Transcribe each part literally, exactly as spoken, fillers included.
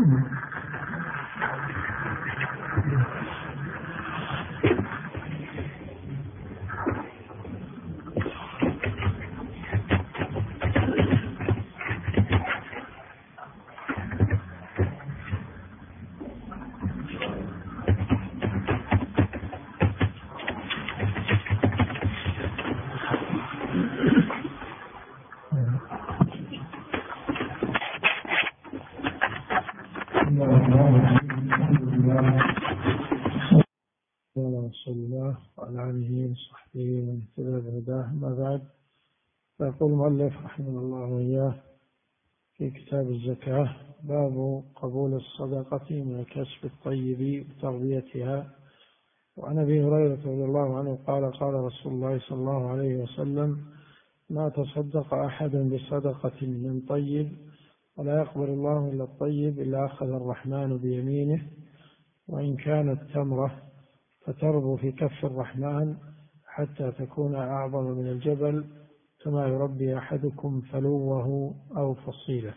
رسول الله وعلى آله وصحبه ومن اهتدى بهداه. ما بعد، فيقول المؤلف رحمه الله وإياه في كتاب الزكاة: باب قبول الصدقة من الكسب الطيب وتربيتها. وعن أبي هريرة رضي الله عنه قال: قال رسول الله صلى الله عليه وسلم: ما تصدق أحد بصدقة من طيب ولا يقبل الله إلا الطيب إلا أخذ الرحمن بيمينه، وإن كانت تمرة فتربو في كف الرحمن حتى تكون أعظم من الجبل، كما يربي أحدكم فلوه أو فصيله.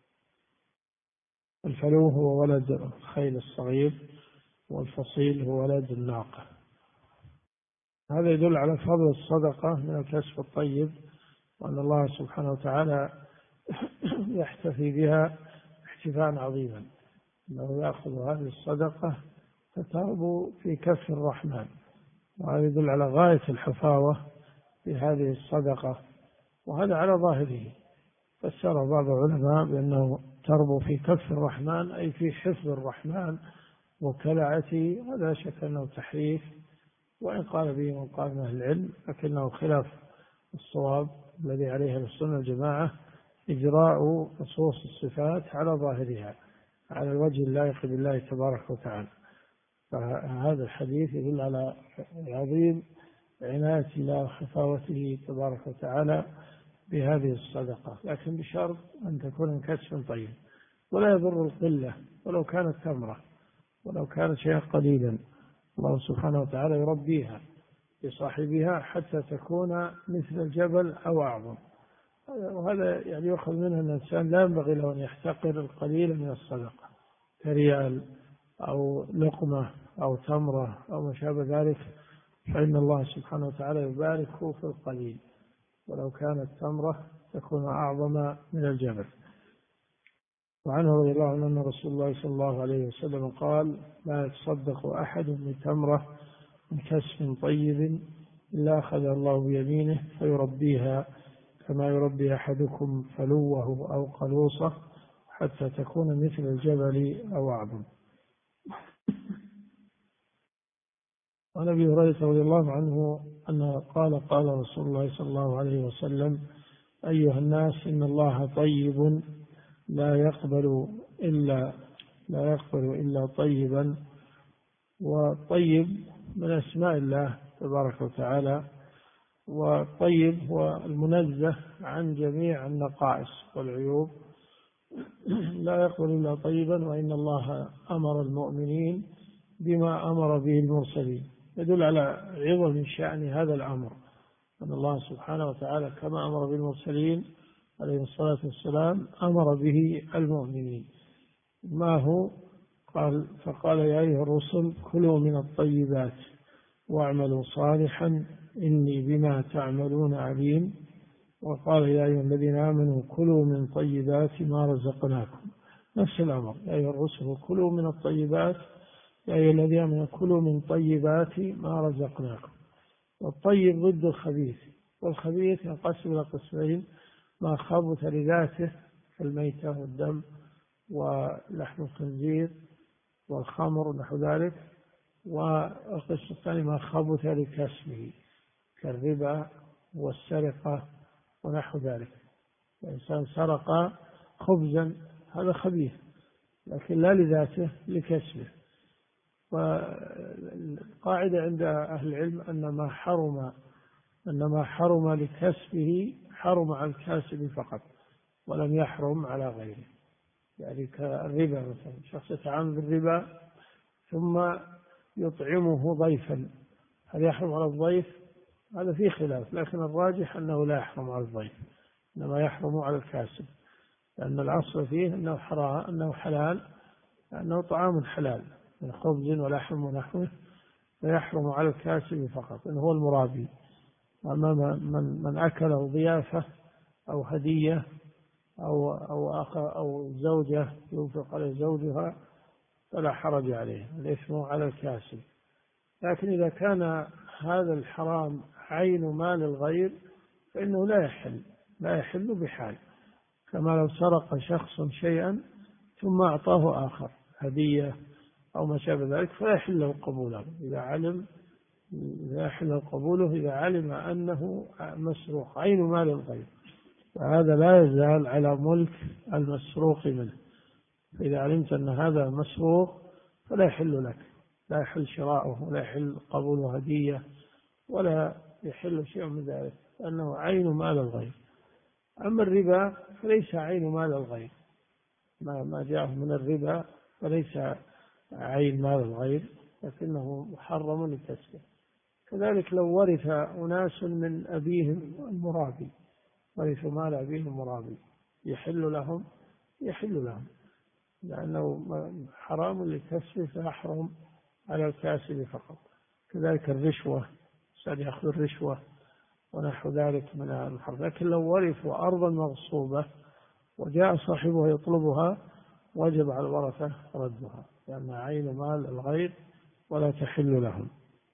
الفلو هو ولد الخيل الصغير، والفصيل هو ولد الناقة. هذا يدل على فضل الصدقة من الكسب الطيب، وأن الله سبحانه وتعالى يحتفي بها احتفاء عظيما، أنه يأخذ هذه الصدقة فتربو في كف الرحمن. وهذا يدل على غاية الحفاوة في هذه الصدقة، وهذا على ظاهره. فسر بعض العلماء بأنه تربو في كف الرحمن أي في حفظ الرحمن وكلاعته. هذا شك أنه تحريف، وإن قال به من قال من أهل العلم، لكنه خلاف الصواب الذي عليه السنة الجماعة: إجراء نصوص الصفات على ظاهرها على الوجه اللائق بالله تبارك وتعالى. فهذا الحديث يدل على عظيم عناية الله وخفاوته تبارك وتعالى بهذه الصدقة، لكن بشرط أن تكون من كسب طيب، ولا يضر القلة ولو كانت تمرة، ولو كانت شيئا قليلا. الله سبحانه وتعالى يربيها لصاحبها حتى تكون مثل الجبل أو أعظم. وهذا يعني يؤخذ منه أن الإنسان لا ينبغي له أن يحتقر القليل من الصدقة كريال أو لقمة أو تمرة أو ما شابه ذلك، فإن الله سبحانه وتعالى يبارك في القليل، ولو كانت تمرة تكون أعظم من الجبل. وعنه رضي الله عنه أن رسول الله صلى الله عليه وسلم قال: لا يتصدق أحد بتمرة من كسب طيب إلا أخذ الله بيمينه فيربيها كما يربي أحدكم فلوه أو قلوصه حتى تكون مثل الجبل أو أعظم. وعن أبي هريرة رضي الله عنه أنه قال: قال رسول الله صلى الله عليه وسلم: أيها الناس، إن الله طيب لا يقبل إلا لا يقبل إلا طيبا. والطيب من أسماء الله تبارك وتعالى، والطيب هو المنزه عن جميع النقائص والعيوب، لا يقبل إلا طيبا، وإن الله أمر المؤمنين بما أمر به المرسلين. يدل على عظم شأن هذا الأمر، أن الله سبحانه وتعالى كما أمر بالمرسلين عليه الصلاة والسلام أمر به المؤمنين. ما هو؟ قال فقال: يا أيها الرسل كلوا من الطيبات واعملوا صالحا إني بما تعملون عليم. وقال: يا أيها الذين آمنوا كلوا من طيبات ما رزقناكم. نفس الأمر: يا أيها الرسل كلوا من الطيبات، يا أيها الذين آمنوا كلوا من طيبات ما رزقناكم. والطيب ضد الخبيث، والخبيث ينقسم إلى قسمين: ما خبث لذاته كالميتة والدم ولحم الخنزير والخمر ونحو ذلك، والقسم الثاني ما خبث لكسبه كالربا والسرقة ونحو ذلك. الإنسان سرق خبزا، هذا خبيث، لكن لا لذاته، لكسبه. والقاعدة عند أهل العلم أن ما حرم أن ما حرم لكسبه حرم على الكاسب فقط، ولم يحرم على غيره. يعني كالربا مثلا، شخص يتعامل بالربا ثم يطعمه ضيفا، هل يحرم على الضيف؟ هذا فيه خلاف، لكن الراجح أنه لا يحرم على الضيف، إنما يحرم على الكاسب، لأن الأصل فيه أنه حرام، أنه حلال، لأنه طعام حلال من خبز ولحم ونحوه، فيحرم على الكاسب فقط إن هو المرابي. أما من من أكله ضيافة أو هدية أو أو أخ أو زوجة ينفق عليه زوجها فلا حرج عليه، الإثم على الكاسب. لكن إذا كان هذا الحرام عين مال الغير فإنه لا يحل لا يحل بحال، كما لو سرق شخص شيئا ثم أعطاه آخر هدية أو ما شابه ذلك فلا يحل له قبوله إذا علم لا يحل قبوله إذا علم أنه مسروق عين مال الغير، فهذا لا يزال على ملك المسروق منه. فإذا علمت أن هذا مسروق فلا يحل لك، لا يحل شراؤه ولا يحل قبول هدية ولا يحل شيء من ذلك، لأنه عين مال الغير. أما الربا فليس عين مال الغير، ما ما جاء من الربا فليس عين مال الغير، لكنه محرم لكسبه. كذلك لو ورث أناس من أبيهم المرابي، ورثوا مال أبيهم المرابي، يحل لهم يحل لهم لأنه حرام لكسبه فيحرم على الكاسب فقط. كذلك الرشوة، سأل يأخذ الرشوة ونحو ذلك من الحرب. لكن لو ورثوا أرضا مغصوبة وجاء صاحبه يطلبها وجب على الورثة ردها، لأنها عين مال الغير ولا تحل لهم.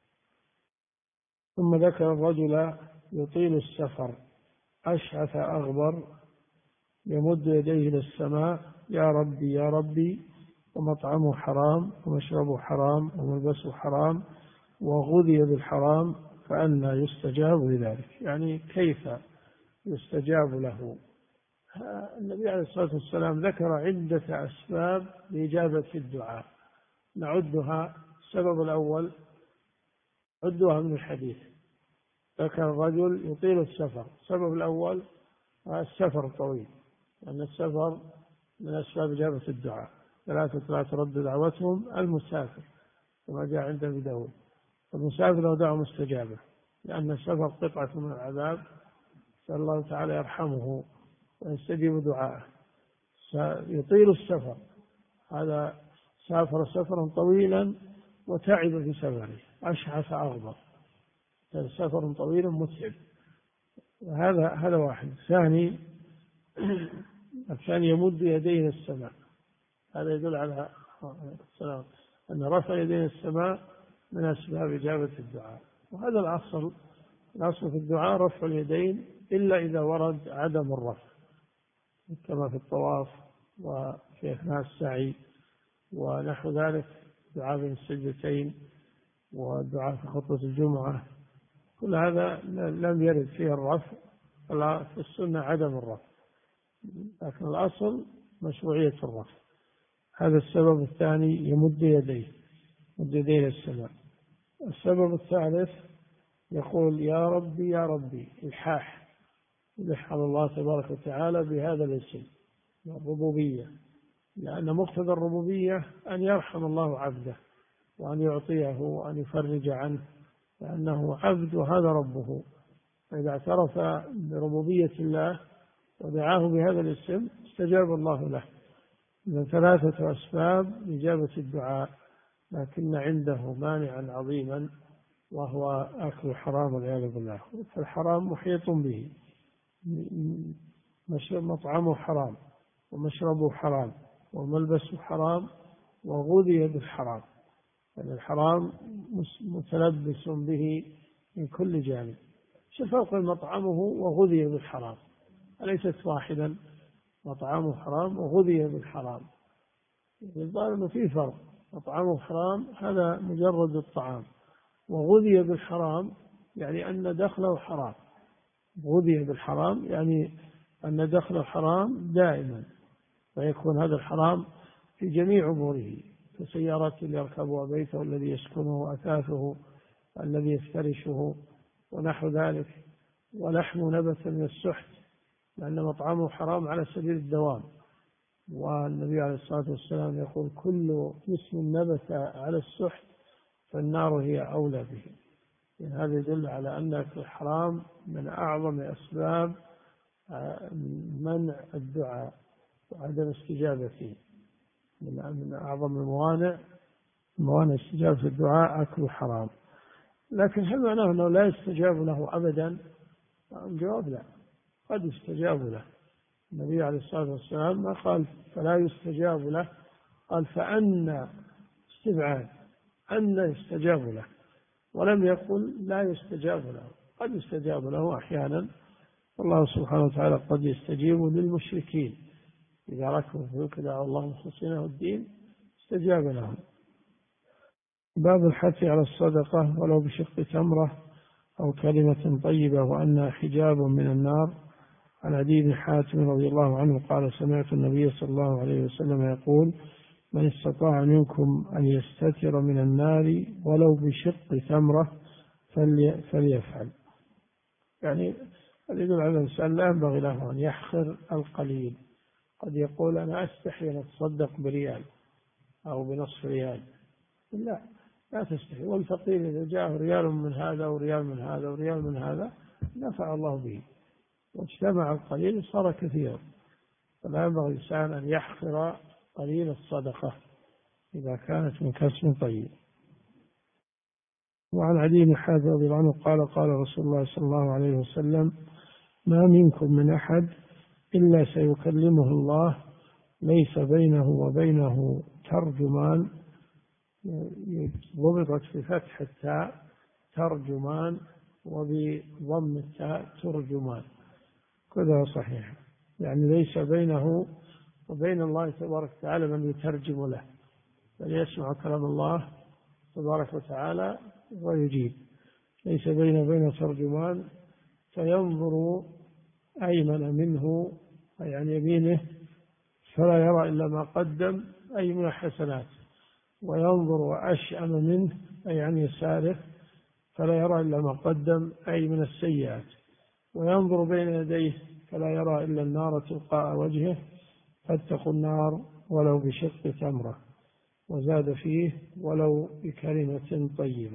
ثم ذكر الرجل يطيل السفر أشعث أغبر يمد يديه إلى السماء يا ربي يا ربي، ومطعمه حرام ومشربه حرام وملبسه حرام وغذي بالحرام، فأنى يستجاب لذلك؟ يعني كيف يستجاب له؟ النبي عليه الصلاة والسلام ذكر عدة أسباب لإجابة الدعاء، نعدها. السبب الأول عدها من الحديث، ذكر الرجل يطيل السفر. السبب الأول السفر طويل، لأن يعني السفر من أسباب إجابة الدعاء. ثلاثة لا ترد دعوتهم المسافر كما جاء عند أبي داود، المسافر لو دعوة مستجابة، لأن السفر قطعة من العذاب، سأل الله تعالى يرحمه ويستجيب دعاءه. يطيل السفر، هذا سافر سفرا طويلا وتعب في سفره أشعث أغبر، سفر طويل متعب. هذا هذا واحد. ثاني الثاني يمد يديه السماء، هذا يدل على السلام أن رفع يديه السماء من أسباب إجابة الدعاء. وهذا الأصل، الأصل في الدعاء رفع اليدين إلا إذا ورد عدم الرفع، كما في الطواف وفي أثناء السعي ونحو ذلك، دعاء بين السجدتين والدعاء في خطبة الجمعة، كل هذا لم يرد فيه الرفع، في السنة عدم الرفع، لكن الأصل مشروعية الرفع. هذا السبب الثاني يمد يديه يمد يديه السماء. السبب الثالث يقول يا ربي يا ربي، الحاح، يلح على الله تبارك وتعالى بهذا الاسم الربوبية، لأن مقتضى الربوبية أن يرحم الله عبده وأن يعطيه وأن يفرج عنه، لأنه عبد وهذا ربه. فإذا اعترف بربوبية الله ودعاه بهذا الاسم استجاب الله له. من ثلاثة أسباب لإجابة الدعاء، لكن عنده مانعا عظيما وهو أكل الحرام والعياذ بالله. فالحرام محيط به، مطعمه حرام ومشربه حرام وملبسه حرام وغذي بالحرام، يعني الحرام متلبس به من كل جانب. شو الفرق بين مطعمه وغذي بالحرام؟ أليست واحدا؟ مطعمه حرام وغذي بالحرام، يظهر أنه في فرق. مطعمه حرام هذا مجرد الطعام، وغذي بالحرام يعني أن دخله حرام. غذي بالحرام يعني أن دخله حرام دائما، فيكون هذا الحرام في جميع أموره، كسيارته اللي يركبها، بيته الذي يسكنه، أثاثه الذي يفترشه ونحو ذلك. ولحم نبت من السحت، لأن مطعمه حرام على سبيل الدوام، والنبي عليه الصلاة والسلام يقول كل جسم نبت على السحت فالنار هي أولى به. يعني هذا يدل على أن الحرام من أعظم أسباب منع الدعاء وعدم استجابته. من أعظم الموانع موانع استجابة الدعاء أكل حرام. لكن هل معناه أنه لا يستجاب له أبدا؟ الجواب لا، قد يستجاب له. النبي عليه الصلاة والسلام ما قال فلا يستجاب له، قال فأنى استبعاد، أن يستجاب له، ولم يقل لا يستجاب له. قد يستجاب له أحيانا، والله سبحانه وتعالى قد يستجيب للمشركين إذا ركبوا فيك دعوا الله مخلصين له الدين استجاب لهم. باب الحث على الصدقة ولو بشق تمرة أو كلمة طيبة وأنها حجاب من النار. عن عدي بن حاتم رضي الله عنه قال سمعت النبي صلى الله عليه وسلم يقول من استطاع منكم أن يستتر من النار ولو بشق تمرة فليفعل. يعني يدل على الإنسان لا ينبغي له أن يحقر القليل. قد يقول أنا أستحي أن أتصدق بريال أو بنصف ريال، لا لا تستحي. والفقير إذا جاءه ريال من هذا وريال من هذا وريال من هذا نفع الله به، واجتمع القليل صار كثيرا. فلا ينبغي الإنسان أن يحقر قليل الصدقة إذا كانت من كسب طيب. وعن عدي بن حاتم رضي الله عنه قال قال رسول الله صلى الله عليه وسلم ما منكم من أحد إلا سيكلمه الله ليس بينه وبينه ترجمان، ضبطت بفتح التاء ترجمان وبضم التاء ترجمان، كذا صحيح. يعني ليس بينه وبين الله تبارك وتعالى من يترجم له، بل يسمع كلام الله تبارك وتعالى ويجيب. ليس بين وبين ترجمان فينظر أيمن منه أي عن يمينه فلا يرى إلا ما قدم أي من الحسنات، وينظر أشأم منه أي عن يساره فلا يرى إلا ما قدم أي من السيئات، وينظر بين يديه فلا يرى إلا النار تلقاء وجهه فاتقوا النار ولو بشق تمرة. وزاد فيه ولو بكلمة طيبة.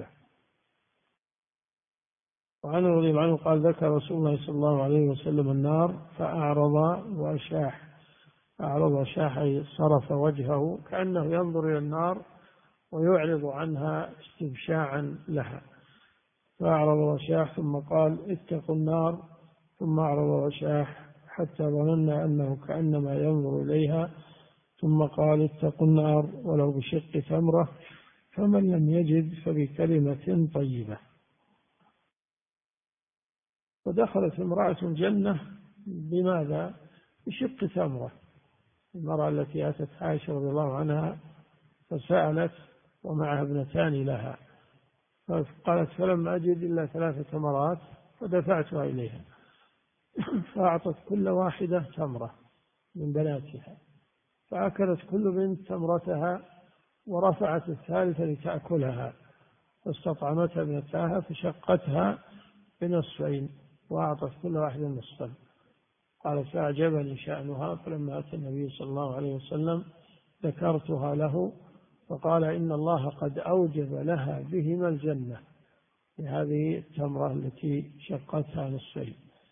وعنه رضي الله عنه قال ذكر رسول الله صلى الله عليه وسلم النار فأعرض وأشاح. أعرض وأشاح أي صرف وجهه كأنه ينظر إلى النار ويعرض عنها استبشاعا لها. فأعرض وأشاح ثم قال اتقوا النار، ثم أعرض وأشاح حتى ظننا أنه كأنما ينظر إليها، ثم قال اتقوا النار ولو بشق تمرة، فمن لم يجد فبكلمة طيبة. ودخلت امرأة الجنة بماذا؟ بشق تمرة. المرأة التي أتت عائشة رضي الله عنها فسألت ومعها ابنتان لها، فقالت فلم أجد إلا ثلاث تمرات فدفعتها إليها فأعطت كل واحدة تمرة من بناتها، فأكلت كل بنت تمرتها ورفعت الثالثة لتأكلها، فاستطعمتها ابنتاها فشقتها بنصفين وأعطت كل واحدة نصفا. قالت فأعجبني شأنها، فلما أتى النبي صلى الله عليه وسلم ذكرتها له فقال إن الله قد أوجب لها بهما الجنة بهذه التمرة التي شقتها نصفين.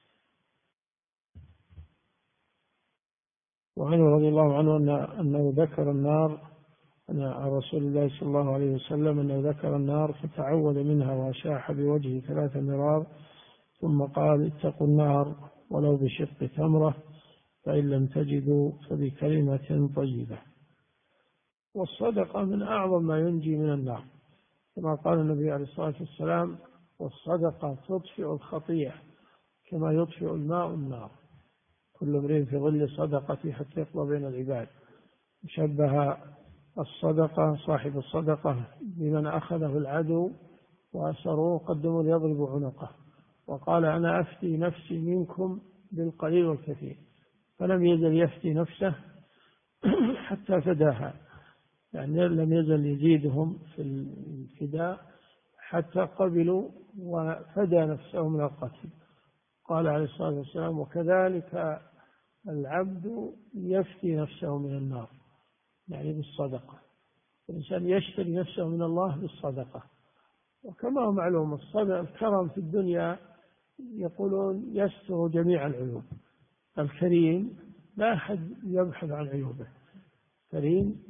وعنه رضي الله عنه أنه ذكر النار عن رسول الله صلى الله عليه وسلم أنه ذكر النار فتعوذ منها وأشاح بوجهه ثلاث مرار ثم قال اتقوا النار ولو بشق تمرة، فإن لم تجدوا فبكلمة طيبة. والصدقة من أعظم ما ينجي من النار، كما قال النبي عليه الصلاة والسلام والصدقة تطفئ الخطيئة كما يطفئ الماء النار، كل امرئ في ظل صدقة حتى يقضى بين العباد. شبه الصدقة صاحب الصدقة بمن أخذه العدو وأسروه قدموا ليضرب عنقه، وقال أنا أفتي نفسي منكم بالقليل والكثير، فلم يزل يفتي نفسه حتى فداها، يعني لم يزل يزيدهم في الفداء حتى قبلوا وفدى نفسه من القتل. قال عليه الصلاة والسلام وكذلك العبد يفتي نفسه من النار، يعني بالصدقة. الإنسان يشتري نفسه من الله بالصدقة. وكما هو معلوم الصدقة الكرم في الدنيا يقولون يستر جميع العيوب. الكريم لا أحد يبحث عن عيوبه، كريم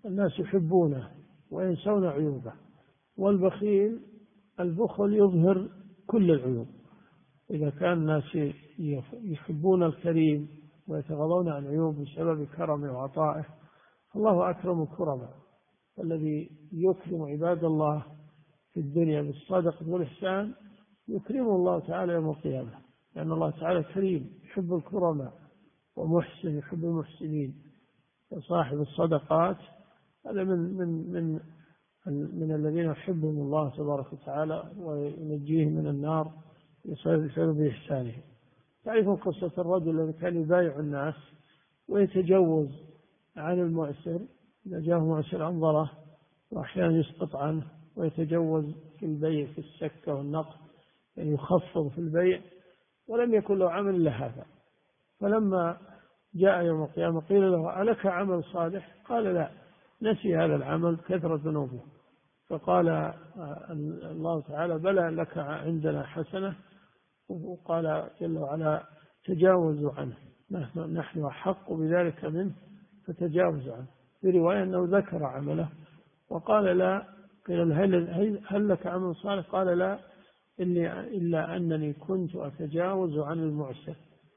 الناس يحبونه وينسون عيوبه، والبخيل البخل يظهر كل العيوب. إذا كان الناس يحبون الكريم ويتغاضون عن عيوب بسبب كرمه وعطائه، الله أكرم الكرماء. الذي يكرم عباد الله في الدنيا بالصدقة والإحسان يكرمه الله تعالى يوم القيامة، لأن الله تعالى كريم يحب الكرماء ومحسن يحب المحسنين. صاحب الصدقات هذا من من من من الذين يحبهم الله تبارك وتعالى وينجيهم من النار بسبب إحسانه. تعرفون قصة الرجل الذي كان يبايع الناس ويتجوز عن المعسر، إذا جاءه معسر أنظره وأحيانا يسقط عنه، ويتجوز في البيع في السكة والنقد، يعني يخفض في البيع، ولم يكن له عمل إلا هذا. فلما جاء يوم القيامة قيل له ألك عمل صالح؟ قال لا، نسي هذا العمل كثرة ذنوبه. فقال الله تعالى بلى لك عندنا حسنة، وقال جل وعلا تجاوزوا عنه، نحن أحق بذلك منه فتجاوزوا عنه. في رواية أنه ذكر عمله وقال لا، قيل هل, هل لك عمل صالح؟ قال لا إني إلا أنني كنت أتجاوز عن المعسر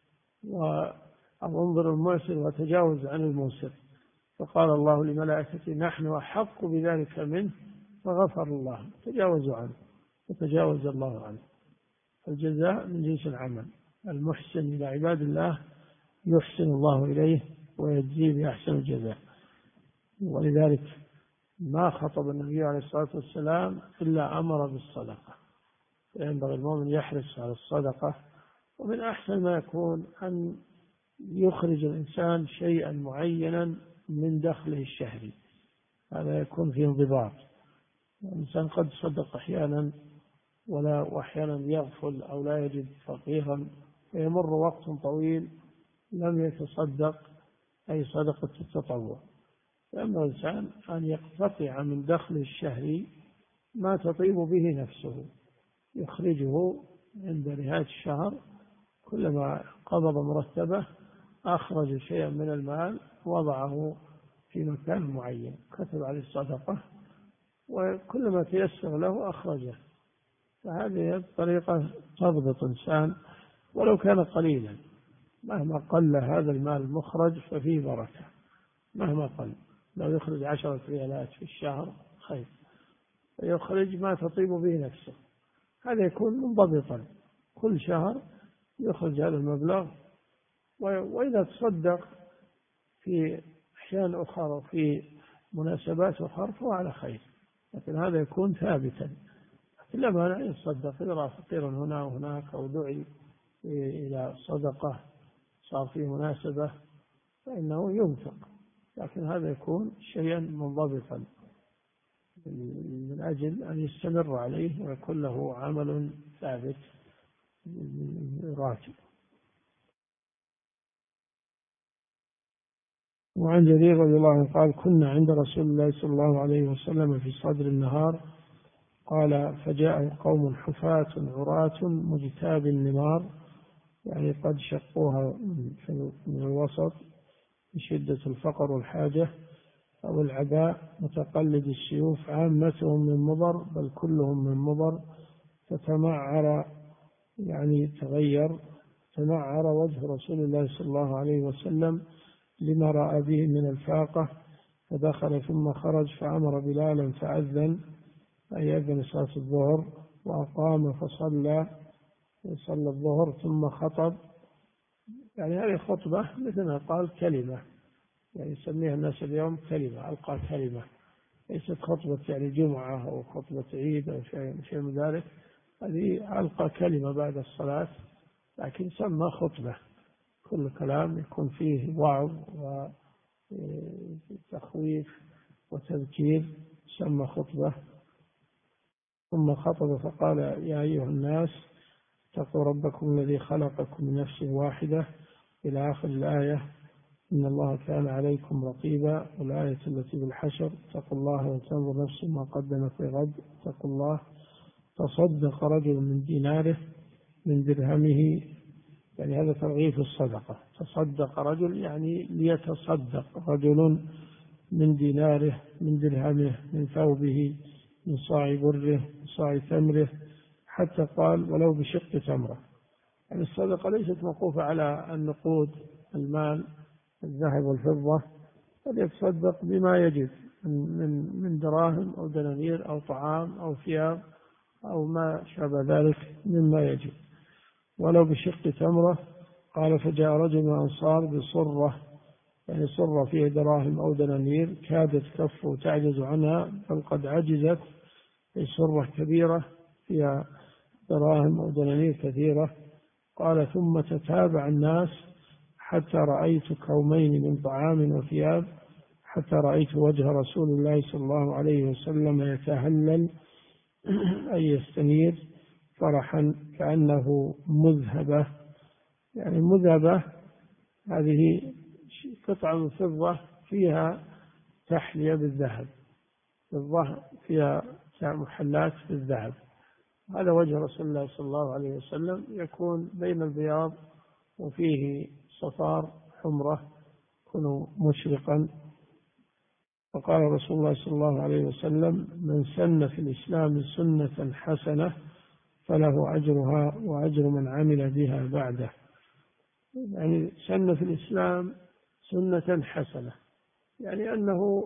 وأنظر المعسر وأتجاوز عن الموسر. فقال الله لملائكته نحن أحق بذلك منه فغفر الله، تجاوزوا عنه وتجاوز الله عنه. الجزاء من جنس العمل، المحسن إلى عباد الله يحسن الله إليه ويجزيه بأحسن الجزاء. ولذلك ما خطب النبي عليه الصلاة والسلام إلا أمر بالصدقة، ينبغي المؤمن يحرص على الصدقة. ومن أحسن ما يكون أن يخرج الإنسان شيئا معينا من دخله الشهري، هذا يكون فيه انضباط. الإنسان قد صدق أحيانا ولا وأحيانا يغفل أو لا يجد فقيرا، فيمر وقت طويل لم يتصدق أي صدقة التطوع. فأما الإنسان أن يقتطع من دخله الشهري ما تطيب به نفسه، يخرجه عند نهاية الشهر، كلما قبض مرتبه أخرج شيئا من المال وضعه في مكان معين كتب عليه الصدقة، وكلما تيسر له أخرجه. فهذه الطريقة تضبط إنسان ولو كان قليلا، مهما قل هذا المال المخرج ففيه بركة مهما قل. لو يخرج عشرة ريالات في الشهر خير، يخرج ما تطيب به نفسه، هذا يكون منضبطا، كل شهر يخرج هذا المبلغ. وإذا تصدق في أحيان أخرى وفي مناسبات أخرى فهو على خير، لكن هذا يكون ثابتا. لا مانع يتصدق إذا رأى فقيرا هنا وهناك أو دعي إلى صدقة صار فيه مناسبة فإنه ينفق، لكن هذا يكون شيئا منضبطا من أجل أن يستمر عليه ويكون له عمل ثابت راتب. وعن جرير رضي الله عنه قال كنا عند رسول الله صلى الله عليه وسلم في صدر النهار، قال فجاء قوم حفاة عراة مجتاب النمار، يعني قد شقوها من الوسط بشدة الفقر والحاجة، أو العباء متقلد السيوف، عامتهم من مضر بل كلهم من مضر، فتمعر يعني تغير تمعر وجه رسول الله صلى الله عليه وسلم لما رأى به من الفاقة، فدخل ثم خرج فأمر بلالا فأذن، أي أذن صلاة الظهر، وأقام فصلى صلى الظهر ثم خطب. يعني هذه خطبة مثل ما قال كلمة، يعني يسميها الناس اليوم كلمة، ألقى كلمة، ليست خطبة يعني جمعة أو خطبة عيد أو شيء من ذلك، هذه ألقى كلمة بعد الصلاة، لكن سمى خطبة. كل كلام يكون فيه وعظ وتخويف وتذكير سمى خطبة. ثم خطب فقال يا أيها الناس اتقوا ربكم الذي خلقكم من نفس واحدة إلى آخر الآية، إن الله كان عليكم رقيبا. والآية التي بالحشر اتقوا الله وتنظر نفس ما قدمت لغد، اتقوا الله. تصدق رجل من ديناره من درهمه، يعني هذا ترغيب الصدقة. تصدق رجل يعني ليتصدق رجل من ديناره، من درهمه، من ثوبه، من صاع بره، من صاع تمره، حتى قال ولو بشق تمرة. يعني الصدقة ليست موقوفة على النقود، المال، الذهب والفضة، بل يتصدق بما يجب من من دراهم أو دنانير أو طعام أو ثياب أو ما شابه ذلك مما يجب. ولو بشق تمرة. قال فجاء رجل من الأنصار بصرة، يعني صرة فيه دراهم أو دنانير كادت كفه تعجز عنها، بل قد عجزت، أي صرة كبيرة فيها دراهم أو دنانير كثيرة. قال ثم تتابع الناس حتى رأيت كومين من طعام وثياب، حتى رأيت وجه رسول الله صلى الله عليه وسلم يتهلل أي يستنير فرحا كأنه مذهبة. يعني مذهبة هذه قطعة من فضة فيها تحلية بالذهب، فضة فيها محلات بالذهب. هذا وجه رسول الله صلى الله عليه وسلم، يكون بين البياض وفيه صفار حمرة، يكون مشرقا. فقال رسول الله صلى الله عليه وسلم من سن في الإسلام سنة حسنة فله أجرها وأجر من عمل بها بعده. يعني سن في الإسلام سنة حسنة، يعني أنه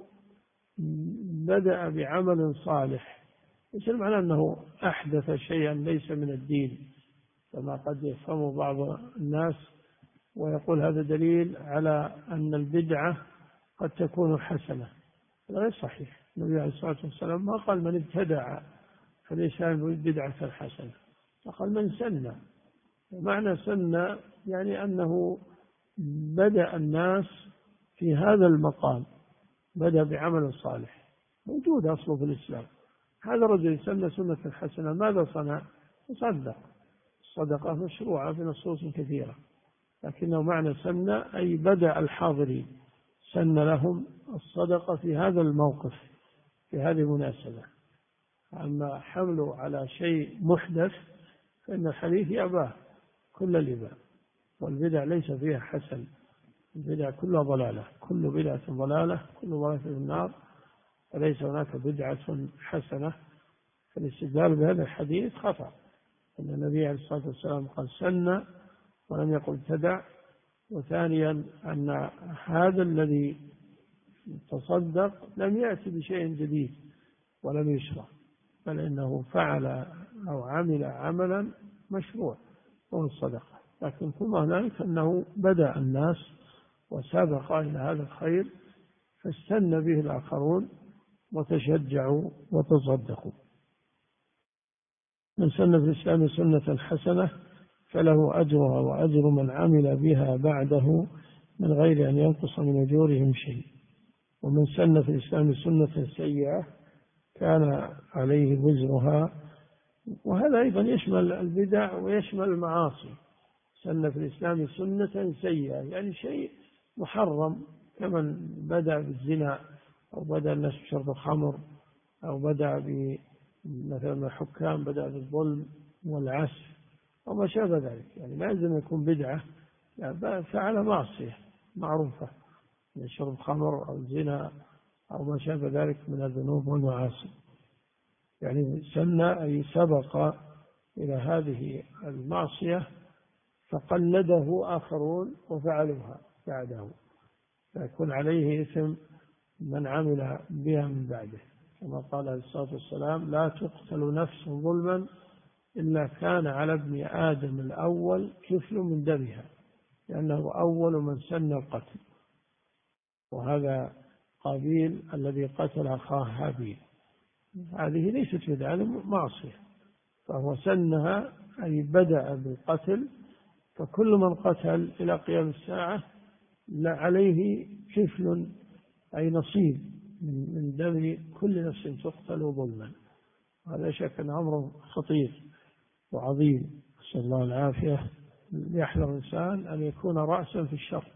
بدأ بعمل صالح، ليس المعنى أنه أحدث شيئا ليس من الدين كما قد يفهم بعض الناس ويقول هذا دليل على أن البدعة قد تكون حسنة. هذا غير صحيح. النبي عليه الصلاة والسلام ما قال من ابتدع فليس بدعة حسنة، فقال من سن. معنى سن يعني أنه بدأ الناس في هذا المقام، بدأ بعمل صالح موجود أصله في الإسلام. هذا الرجل سن سنة حسنة، ماذا صنع؟ تصدق. الصدقة مشروعة في نصوص كثيرة، لكنه معنى سن أي بدأ الحاضرين، سن لهم الصدقة في هذا الموقف، في هذه المناسبة. أما حمله على شيء محدث فإن الحديث يأباه كل الإباء، والبدع ليس فيها حسن، البدع كلها ضلالة، كل بدعة ضلالة، كل ضلالة في النار، وليس هناك بدعة حسنة. فالاستدلال بهذا الحديث خطأ، أن النبي عليه الصلاة والسلام قال سن ولم يقل ابتدع. وثانيا أن هذا الذي تصدق لم يأتي بشيء جديد ولم يشرع، بل إنه فعل أو عمل عملا مشروع وهو الصدقة. لكن ثم هنالك أنه بدأ الناس وسابق إلى هذا الخير فاستن به الآخرون وتشجعوا وتصدقوا. من سن في الإسلام سنة حسنة فله أجرها وأجر من عمل بها بعده من غير أن ينقص من أجورهم شيء. ومن سن في الإسلام سنة سيئة كان عليه وزرها. وهذا أيضا يشمل البدع ويشمل المعاصي. سن في الإسلام سنة سيئة يعني شيء محرم، كمن بدأ بالزنا أو بدأ الناس بشرب الخمر أو بدأ مثلا الحكام بدأ بالظلم والعسف أو ما شابه ذلك. يعني لا يلزم يكون بدعة، يعني فعل معصية معروفة، يعني شرب خمر أو زنا أو ما شابه ذلك من الذنوب والمعاصي. يعني سن أي سبق إلى هذه المعصية فقلده آخرون وفعلوها بعده، فيكون عليه إثم من عمل بها من بعده، كما قال عليه الصلاة والسلام لا تقتل نفس ظلما إلا كان على ابن آدم الأول كفل من دمها، لأنه أول من سن القتل. وهذا قابيل الذي قتل أخاه هابيل، هذه ليست بدعة، معصية، فهو سنها أي بدأ بالقتل، فكل من قتل إلى قيام الساعة عليه كفل أي نصيب من دم كل نفس تقتل ظلما. هذا شك أن أمره خطير وعظيم، نسأل الله العافية. يحذر الإنسان أن يكون رأسا في الشر،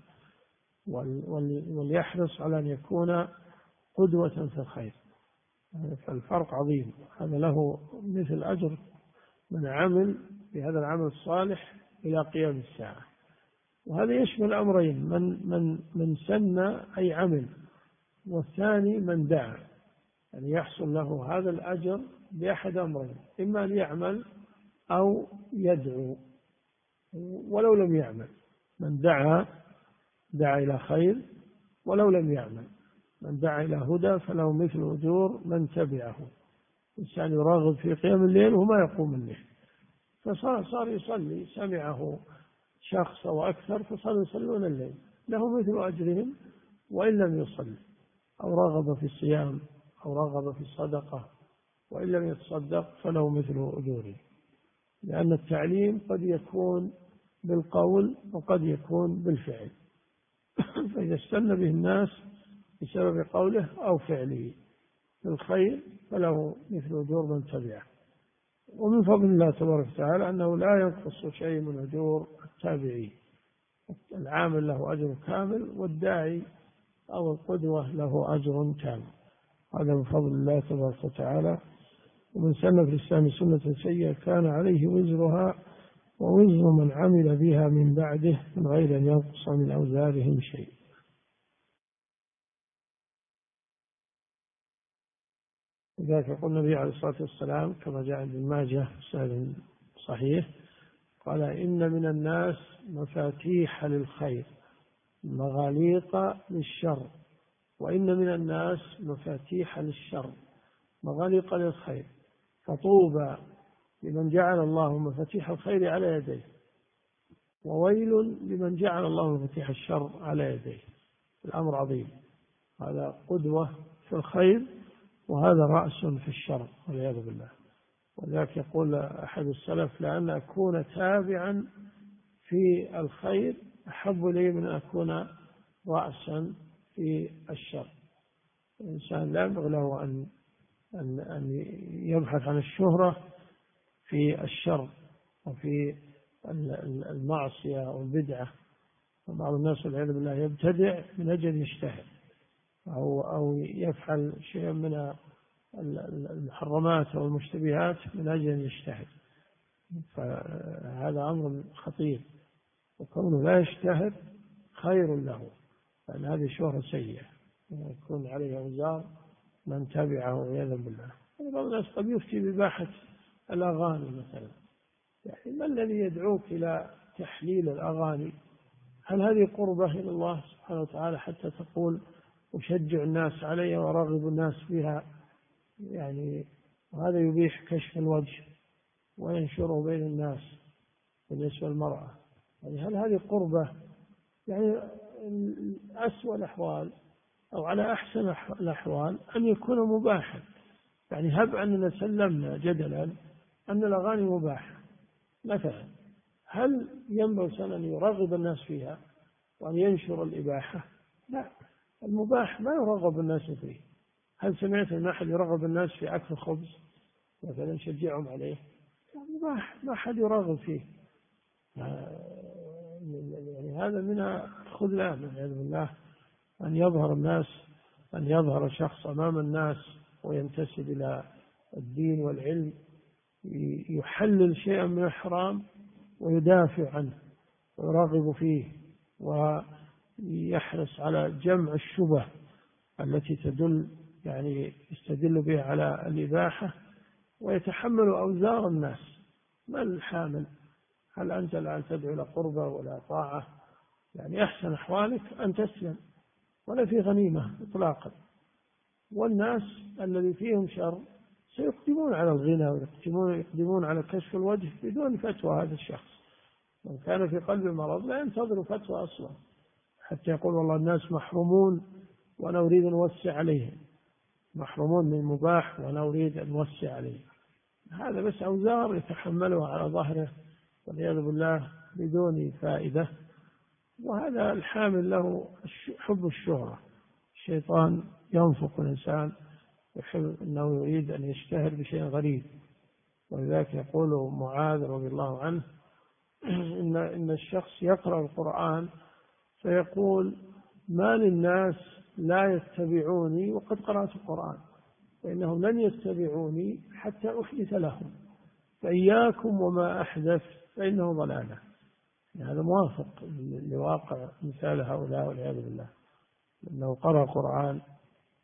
وليحرص على أن يكون قدوة في الخير، فالفرق عظيم. هذا له مثل أجر من عمل بهذا العمل الصالح إلى قيام الساعة. وهذا يشمل أمرين، من من من سن أي عمل، والثاني من دعا، يعني يحصل له هذا الأجر بأحد أمرين، إما أن يعمل أو يدعو ولو لم يعمل. من دعا دعا إلى خير ولو لم يعمل، من دعا إلى هدى فله مثل أجور من تبعه. الإنسان يراغب في قيام الليل وما يقوم الليل، فصار صار يصلي، سمعه شخص أو أكثر فصاروا يصلون الليل، له مثل أجرهم وإن لم يصلي، أو رغب في الصيام أو رغب في الصدقة وإن لم يتصدق فله مثل أجوره. لأن التعليم قد يكون بالقول وقد يكون بالفعل، فإذا استنى به الناس بسبب قوله أو فعله في الخير فله مثل أجور من تبعه. ومن فضل الله تبارك وتعالى أنه لا ينقص شيء من أجور التابعين، العامل له أجر كامل والداعي أو القدوة له أجر تام. هذا من فضل الله تبارك وتعالى. ومن سن في الإسلام سنة سيئة كان عليه وزرها ووزر من عمل بها من بعده من غير أن ينقص من أوزارهم شيء. لذلك يقول النبي عليه الصلاة والسلام كما جاء ابن ماجه بسند صحيح قال: إن من الناس مفاتيح للخير مغاليق للشر، وإن من الناس مفاتيح للشر مغاليق للخير، فطوبى لمن جعل الله مفاتيح الخير على يديه، وويل لمن جعل الله مفاتيح الشر على يديه. الأمر عظيم، هذا قدوة في الخير وهذا رأس في الشر والعياذ بالله. ولذلك يقول أحد السلف: لأن أكون تابعا في الخير أحب لي من أن أكون رأسا في الشر. الإنسان لا ينبغي له أن أن أن يبحث عن الشهرة في الشر وفي المعصية والبدعة. وبعض الناس والعياذ بالله يبتدع من أجل يجتهد أو أو يفعل شيئا من المحرمات أو المشتبهات من أجل أن يجتهد، فهذا أمر خطير، وكونه لا يجتهد خير له، لأن هذه شهرة سيئة يكون عليه أوزار من تبعه والعياذ بالله. بعض الناس قد يفتي بإباحة الأغاني مثلا، يعني ما الذي يدعوك إلى تحليل الأغاني؟ هل هذه قربة إلى الله سبحانه وتعالى حتى تقول أشجع الناس عليها وأرغب الناس بها؟ يعني وهذا يبيح كشف الوجه وينشره بين الناس بالنسبة للمرأة، يعني هل هذه قربة؟ يعني أسوأ الأحوال أو على أحسن الأحوال أن يكون مباحا. يعني هب أننا سلمنا جدلا أن الأغاني مباحة مثلا، هل ينبغي أن يرغب الناس فيها وأن ينشر الإباحة؟ لا، المباح ما يرغب الناس فيه. هل سمعت أن أحد يرغب الناس في أكل خبز مثلا يشجعهم عليه؟ مباح ما أحد يرغب فيه. يعني هذا من الخذلان والعياذ بالله، أن يظهر الناس أن يظهر شخص أمام الناس وينتسب إلى الدين والعلم يحلل شيئا من الحرام ويدافع عنه ويراغب فيه ويحرص على جمع الشبه التي تدل يعني يستدل بها على الإباحة، ويتحمل أوزار الناس. ما الحامل؟ هل أنت لا تدعو إلى قربة ولا طاعة؟ يعني أحسن أحوالك أن تسلم ولا في غنيمة إطلاقا. والناس الذي فيهم شر سيقدمون على الغنى ويقدمون يقدمون على كشف الوجه بدون فتوى هذا الشخص. من كان في قلب مرض لا ينتظر فتوى أصلا حتى يقول والله الناس محرومون وأنا أريد أن أوسع عليهم، محرومون من المباح وأنا أريد أن أوسع عليهم. هذا بس أوزار يتحملها على ظهره والعياذ بالله بدون فائدة. وهذا الحامل له حب الشهرة. الشيطان ينفق الإنسان يحب أنه يريد أن يشتهر بشيء غريب. ولذلك يقول معاذ رضي الله عنه إن إن الشخص يقرأ القرآن فيقول ما للناس لا يتبعوني وقد قرأت القرآن، فإنهم لن يتبعوني حتى أحدث لهم، فإياكم وما أحدث فإنه ضلالة. يعني هذا موافق لواقع مثال هؤلاء والعياذ بالله، أنه قرأ القرآن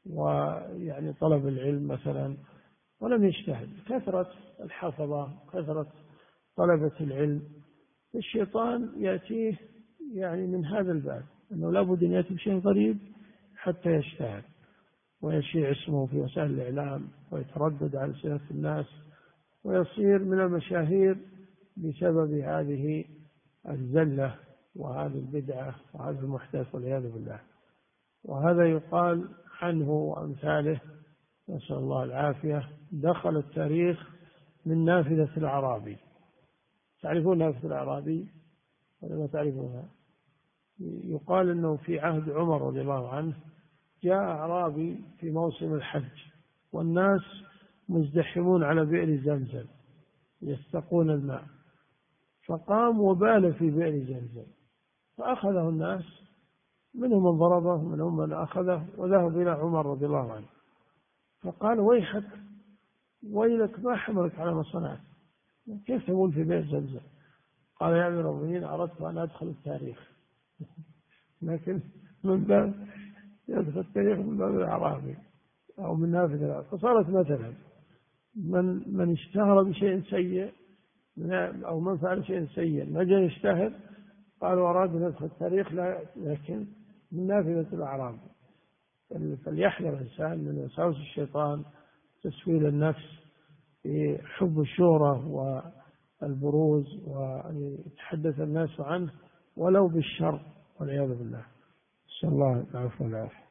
ويعني طلب العلم مثلا ولم يجتهد، كثرة الحفظة كثرة طلبة العلم، الشيطان يأتيه يعني من هذا الباب أنه لابد أن يأتي بشيء غريب حتى يجتهد ويشيع اسمه في وسائل الإعلام ويتردد على ألسنة الناس ويصير من المشاهير بسبب هذه الزلة وهذه البدعة وهذا المحدث والعياذ بالله. وهذا يقال عنه وأمثاله نسأل الله العافية دخل التاريخ من نافذة الأعرابي. تعرفون نافذة الأعرابي ولا ما تعرفونها؟ يقال أنه في عهد عمر رضي الله عنه جاء أعرابي في موسم الحج والناس مزدحمون على بئر زمزم يستقون الماء، فقام وبال في بئر زمزم فأخذه الناس، منهم من ضربه منهم من أخذه، وذهب إلى عمر رضي الله عنه فقال ويحك ويلك ما حملك على ما صنعت، كيف تقول في بئر زمزم؟ قال يا أمير المؤمنين أردت أن أدخل التاريخ، لكن من باب يدخل التاريخ من باب الأعرابي أو من نافذة الأعرابي. فصارت مثلا من من اشتهر بشيء سيء أو من فعل شيء سيء ما جاء يشتهر قالوا أراد أن يدخل التاريخ، لكن من نافذة الأعراب. فليحذر الإنسان من وساوس الشيطان، تسويل النفس بحب الشهرة والبروز وأن يتحدث الناس عنه ولو بالشر والعياذ بالله. نسأل الله العفو والعافية.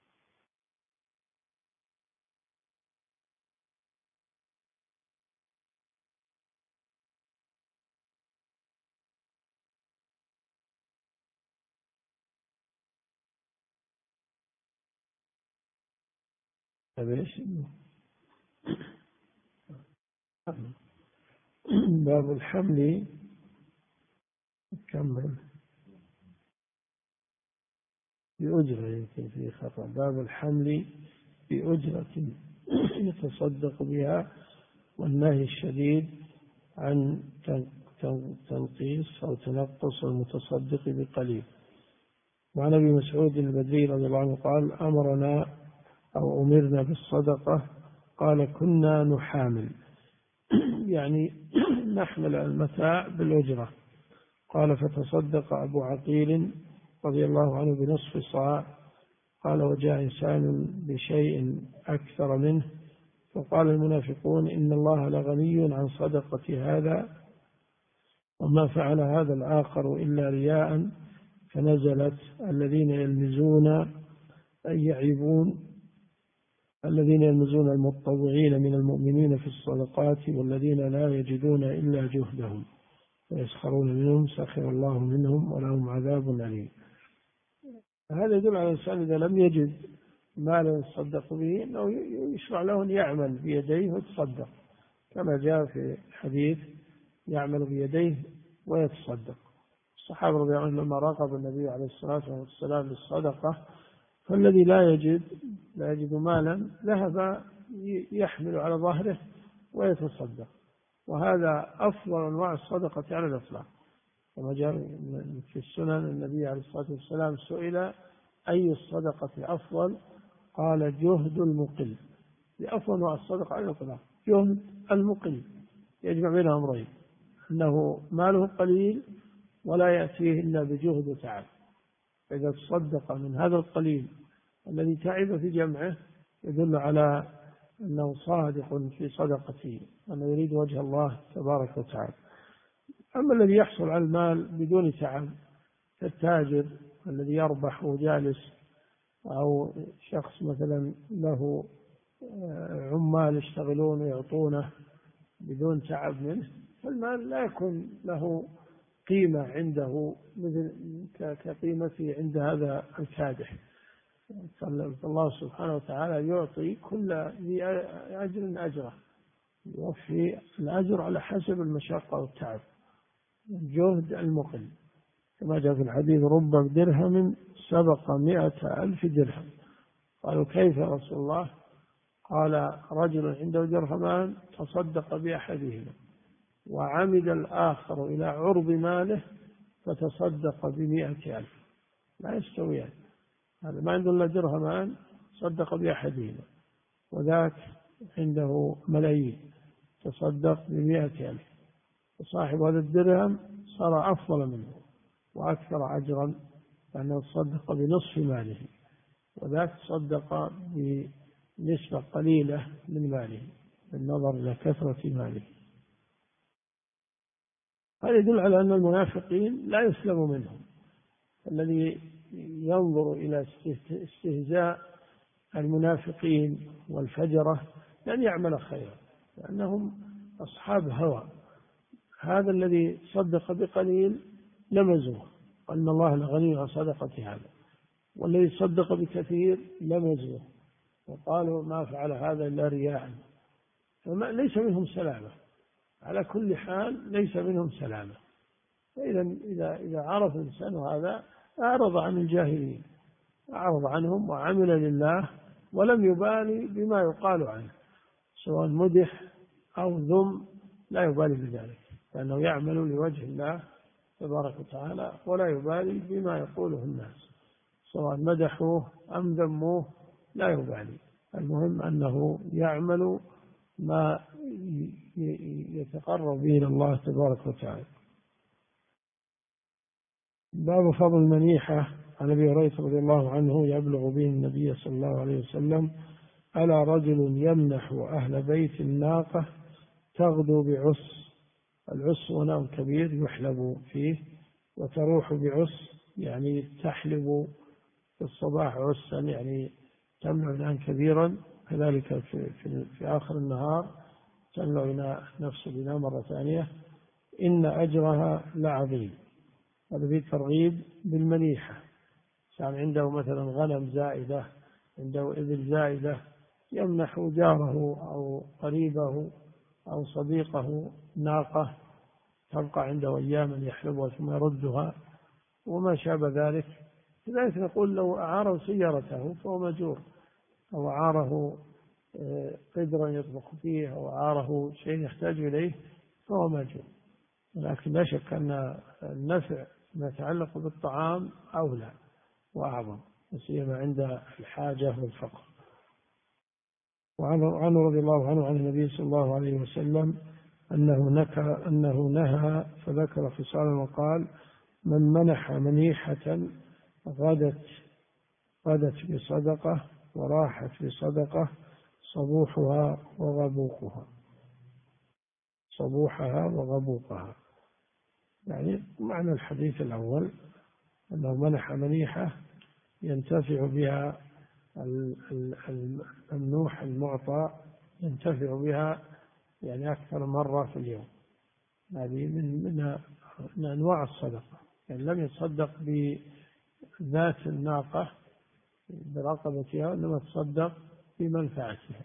ايش؟ باب الحمل كمل بأجرة، يمكن في خطأ. باب الحمل بأجرة يتصدق بها والنهي الشديد عن تنقيص أو تنقص المتصدق بقليل. وعن أبي مسعود البدري رضي الله عنه قال أمرنا أو أمرنا بالصدقة، قال كنا نحامل يعني نحمل المتاع بالأجرة. قال فتصدق أبو عقيل رضي الله عنه بنصف صاع. قال وجاء إنسان بشيء أكثر منه فقال المنافقون إن الله لغني عن صدقة هذا وما فعل هذا الآخر إلا رياء، فنزلت الذين يلمزون أي يعيبون الذين يلمزون المتطوعين من المؤمنين في الصدقات والذين لا يجدون إلا جهدهم ويسخرون منهم سخر الله منهم ولهم عذاب أليم. هذا يدل على الإنسان إذا لم يجد مالا يتصدق به أنه يشرع له أن يعمل بيديه ويتصدق، كما جاء في الحديث يعمل بيديه ويتصدق. الصحابة رضي الله عنهم لما راقب النبي عليه الصلاة والسلام للصدقة فالذي لا يجد لا يجد مالا ذهب يحمل على ظهره ويتصدق، وهذا أفضل أنواع الصدقة على الإطلاق. كما جاء في السنن النبي عليه الصلاة والسلام سئل أي الصدقة أفضل؟ قال جهد المقل. لأفضل أنواع الصدقة على الإطلاق جهد المقل، يجمع بين أمرين، أنه ماله قليل ولا يأتيه إلا بجهد وتعب. فإذا تصدق من هذا القليل الذي تعب في جمعه يدل على أنه صادق في صدقته وأنه يريد وجه الله تبارك وتعالى. أما الذي يحصل على المال بدون تعب كالتاجر الذي يربح وجالس، أو شخص مثلا له عمال يشتغلون ويعطونه بدون تعب منه، فالمال لا يكون له قيمة عنده مثل كقيمته عند هذا الكادح. فالله سبحانه وتعالى يعطي كل ذي أجر أجره، يوفي الأجر على حسب المشقة والتعب، الجهد المقل. كما جاء في الحديث رب درهم سبق مئة ألف درهم. قالوا كيف يا رسول الله؟ قال رجل عنده درهمان تصدق بأحدهما وعمد الآخر إلى عرض ماله فتصدق بمئة ألف، لا يستويان. هذا ما عنده إلا درهمان صدق بأحدهما، وذاك عنده ملايين تصدق بمئة ألف، وصاحب هذا الدرهم صار أفضل منه وأكثر أجرا لأنه تصدق بنصف ماله، وذاك تصدق بنسبة قليلة من ماله بالنظر إلى كثرة ماله. هذا يدل على أن المنافقين لا يسلم منهم. الذي ينظر إلى استهزاء المنافقين والفجرة لن يعمل خيرا، لأنهم أصحاب هوى. هذا الذي صدق بقليل لمزوه، وأن الله لغني عن صدقة هذا، والذي صدق بكثير لمزوه وقالوا ما فعل هذا إلا رياء، ليس منهم سلامة. على كل حال ليس منهم سلامة. فإذا إذا إذا عرف الإنسان هذا أعرض عن الجاهلين، أعرض عنهم وعمل لله ولم يبالي بما يقال عنه، سواء مدح أو ذم لا يبالي بذلك، لأنه يعمل لوجه الله تبارك وتعالى ولا يبالي بما يقوله الناس، سواء مدحوه أم ذموه لا يبالي. المهم أنه يعمل ما يتقرب به إلى الله تبارك وتعالى. باب فضل المنيحة. عن أبي هريرة رضي الله عنه يبلغ به النبي صلى الله عليه وسلم: ألا رجل يمنح أهل بيت الناقة تغدو بعس. العس وناء كبير يحلب فيه، وتروح بعس يعني تحلب في الصباح عسا يعني تمنع إناء كبيرا، كذلك في, في, في آخر النهار تمنع إناء نفس الإناء مرة ثانية. إن أجرها لعظيم. هذا فيه ترغيب بالمنيحة. كان عنده مثلا غنم زائدة، عنده إبل زائدة، يمنح جاره أو قريبه أو صديقه ناقة تبقى عنده أياما يحلبها ثم يردها وما شابه ذلك. لذلك نقول لو أعاره سيارته فهو مجور، أو أعاره قدرا يطبخ فيه، أو أعاره شيء يحتاج إليه فهو مجور. لكن لا شك أن النفع ما يتعلق بالطعام أولى وأعظم، سيما عند الحاجة والفقر. وعنه رضي الله عنه عن النبي صلى الله عليه وسلم أنه نكى أنه نهى فذكر خصالا وقال: من منح منيحة غدت غدت بصدقة وراحت بصدقة صبوحها وغبوقها. صبوحها وغبوقها يعني معنى الحديث الأول أنه منح منيحة ينتفع بها الممنوح المعطى، ينتفع بها يعني أكثر مرة في اليوم. هذه من من من أنواع الصدقة، يعني لم يتصدق بذات الناقة برقبتها، إنما تصدق بمنفعتها.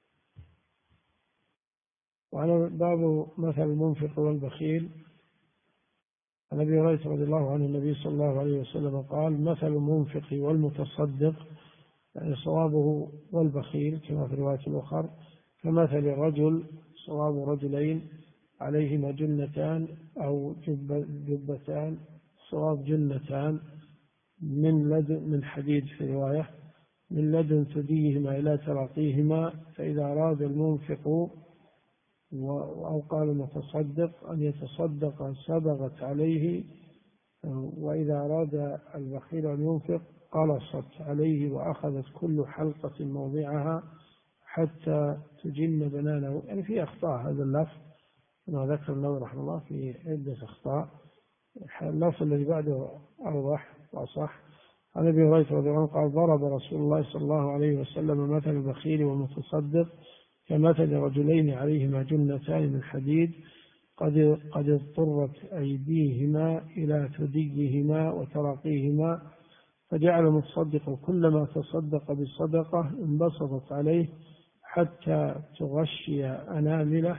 وعلى باب مثل المنفق والبخيل. عن أبي هريرة رضي الله عنه النبي صلى الله عليه وسلم قال: مثل المنفق والمتصدق، يعني صوابه والبخيل كما في رواية الأخرى، كمثل رجل صواب رجلين عليهما جنتان أو جبتان، صواب جنتان من لدن من حديد في رواية، من لدن ثديهما إلى تراقيهما، فإذا أراد المنفق أو قال المتصدق أن يتصدق صبغت عليه، وإذا أراد البخيل أن ينفق قلصت عليه وأخذت كل حلقة موضعها حتى تجن بنانه. يعني في أخطاء هذا اللفظ كما ذكر النووي رحمه الله، في عدة أخطاء. اللفظ الذي بعده أوضح وأصح. عن أبي هريرة رضي الله عنه قال: ضرب رسول الله صلى الله عليه وسلم مثل البخيل والمتصدق كمثل رجلين عليهما جنتان من حديد قد قد اضطرت أيديهما إلى ثديهما وتراقيهما، فجعل المتصدق كلما تصدق بالصدقة انبسطت عليه حتى تغشي أنامله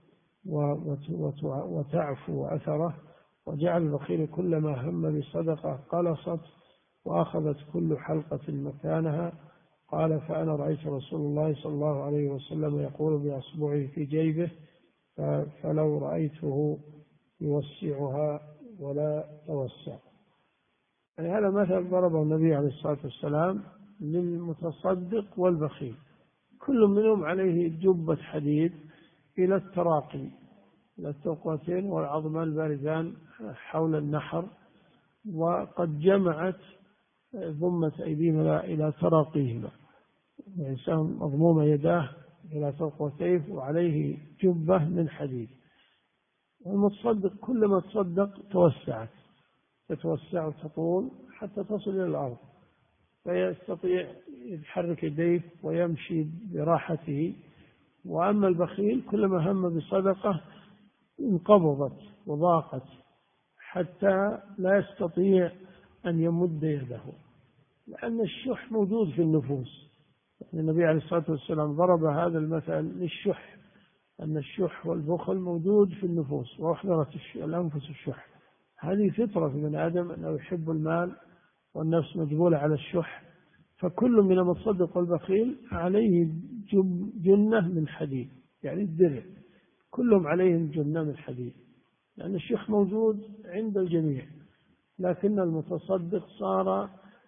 وتعفو أثره، وجعل البخيل كلما هم بصدقة قلصت وأخذت كل حلقة مكانها. قال: فأنا رأيت رسول الله صلى الله عليه وسلم يقول بأصبعه في جيبه فلو رأيته يوسعها ولا توسع. يعني هذا مثل ضربه النبي عليه الصلاة والسلام للمتصدق والبخيل، كل منهم عليه جبة حديد إلى التراقي، إلى الترقوتين والعظمان البارزان حول النحر، وقد جمعت ضمة أيديهما إلى تراقيهما، الإنسان مضموم يداه إلى ترقوتيه وعليه جبة من حديد. والمتصدق كلما تصدق توسعت، تتوسع وتطول حتى تصل إلى الأرض، فيستطيع يحرك يديه ويمشي براحته. وأما البخيل كلما هم بصدقة انقبضت وضاقت حتى لا يستطيع أن يمد يده، لأن الشح موجود في النفوس. النبي عليه الصلاة والسلام ضرب هذا المثل للشح، أن الشح والبخل موجود في النفوس، وأحضرت الأنفس الشح. هذه فطرة في ابن آدم أنه يحب المال، والنفس مجبولة على الشح. فكل من المتصدق والبخيل عليه جنة من حديد، يعني الدرع، كلهم عليهم جنة من حديد، لأن الشح موجود عند الجميع. لكن المتصدق صار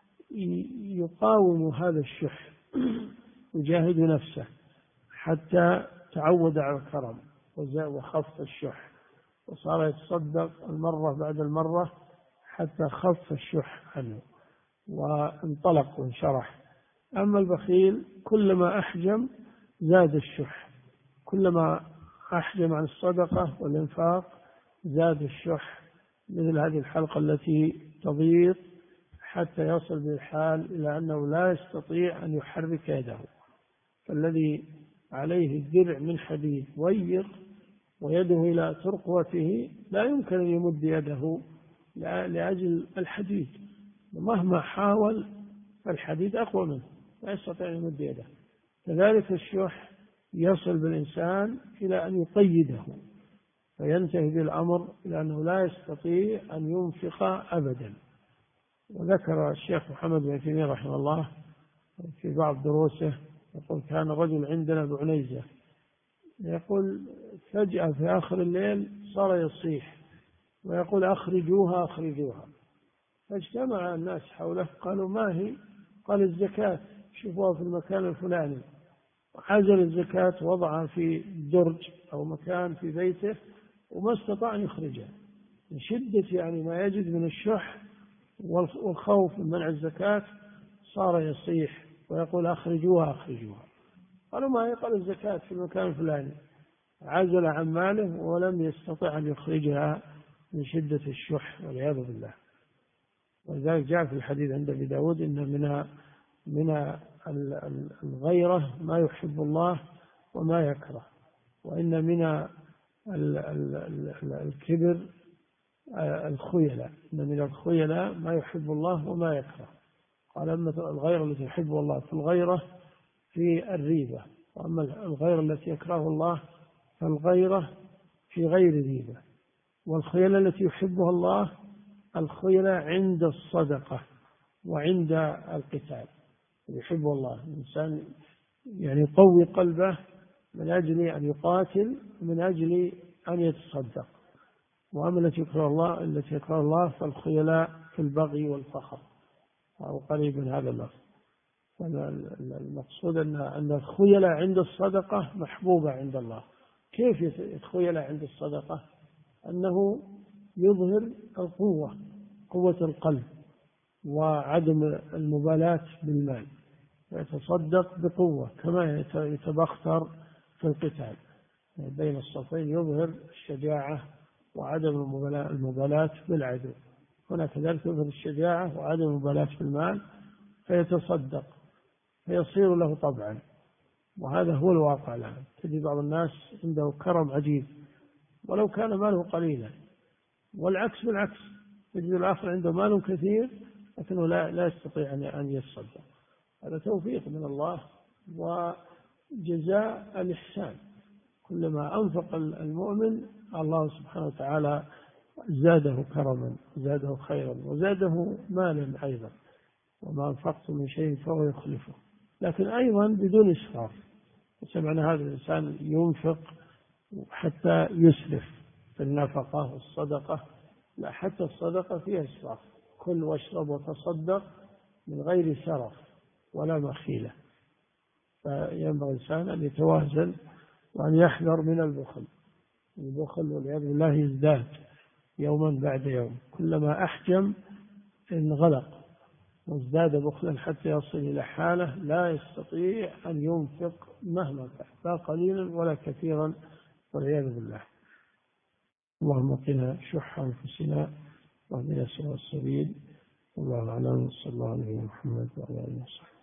يقاوم هذا الشح، يجاهد نفسه حتى تعود على الكرم وخف الشح، وصار يتصدق المرة بعد المرة حتى خف الشح عنه وانطلق وانشرح. أما البخيل كلما أحجم زاد الشح، كلما أحجم عن الصدقة والإنفاق زاد الشح، مثل هذه الحلقة التي تضيق حتى يصل بالحال إلى أنه لا يستطيع أن يحرك يده. فالذي عليه الدرع من حديد ضيق ويده إلى ترقوته لا يمكن أن يمد يده لأجل الحديد، ومهما حاول الحديد أقوى منه لا يستطيع أن يمد يده. كذلك الشح يصل بالإنسان إلى أن يقيده، فينتهي بالأمر إلى أنه لا يستطيع أن ينفق أبدا. وذكر الشيخ محمد بن تيمية رحمه الله في بعض دروسه يقول: كان رجل عندنا بعنيزة، يقول فجأة في آخر الليل صار يصيح ويقول: أخرجوها أخرجوها. فاجتمع الناس حوله قالوا: ما هي؟ قال: الزكاة، شوفوها في المكان الفلاني. وعزل الزكاة وضعها في درج أو مكان في بيته، وما استطاع أن يخرجها من شدة يعني ما يجد من الشح والخوف من منع الزكاة. صار يصيح ويقول: أخرجوها أخرجوها. قالوا: ما هي؟ قال: الزكاة في المكان الفلاني. عزل عن ماله ولم يستطع أن يخرجها من شدة الشح والعياذ بالله. ولذلك جاء في الحديث عند أبي داود: إن من من الغيرة ما يحب الله وما يكره، وإن من الكبر الخيلاء، إن من الخيلاء ما يحب الله وما يكره. قال: أما الغيرة التي يحبها الله فالغيرة في الريبة، وأما الغيرة التي يكره الله فالغيرة في غير ريبة. والخيلاء التي يحبها الله الخيلاء عند الصدقة وعند القتال، يحبه الله. الإنسان يعني يقوي قلبه من أجل أن يقاتل، من أجل أن يتصدق. وأما التي يكره الله التي يكره الله فالخيلاء في البغي والفخر، أو قريب من هذا اللفظ. المقصود أن أن الخيلاء عند الصدقة محبوبة عند الله. كيف الخيلاء عند الصدقة؟ أنه يظهر القوة، قوة القلب، وعدم المبالاة بالمال، يتصدق بقوة كما يتبختر في القتال بين الصفين، يظهر الشجاعة وعدم المبالاة بالعدو. هنا كذلك يظهر الشجاعة وعدم المبالاة بالمال فيتصدق فيصير له طبعا. وهذا هو الواقع الآن. تجد بعض الناس عنده كرم عجيب ولو كان ماله قليلا، والعكس بالعكس، تجد الآخر عنده مال كثير لكنه لا, لا يستطيع أن يتصدق. هذا توفيق من الله وجزاء الإحسان. كلما أنفق المؤمن الله سبحانه وتعالى زاده كرما، زاده خيرا، وزاده مالا أيضا. وما أنفقت من شيء فهو يخلفه، لكن أيضا بدون إسراف. سمعنا هذا الإنسان ينفق حتى يسرف في النفقة والصدقة، لا، حتى الصدقة فيها إسراف. كل واشرب وتصدق من غير سرف، ولا مخيلة. فينبغي الإنسان أن يتوازن وأن يحذر من البخل. البخل والعياذ بالله يزداد يوما بعد يوم، كلما أحجم انغلق وازداد بخلا حتى يصل إلى حالة لا يستطيع أن ينفق مهما كان، لا قليلا ولا كثيرا، والعياذ بالله. اللهم قنا شح أنفسنا واهدنا سواء السبيل. والله أعلم. صلى الله عليه محمد وعلى آله وصحبه.